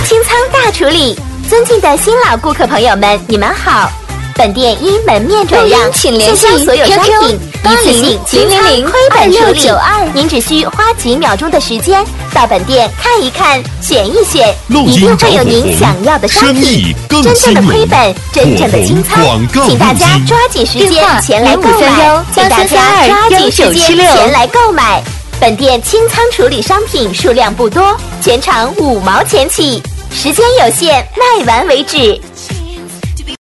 清仓大处理，尊敬的新老顾客朋友们，你们好。本店因门面转让， 请联系所有商品一次性清仓亏本处理。您只需花几秒钟的时间，到本店看一看，选一选，一定会有您想要的商品。真正的亏本，真正的清仓，请大家抓紧时间前来购买，请大家抓紧时间前来购买。本店清仓处理商品数量不多，全场5毛钱起，时间有限，卖完为止。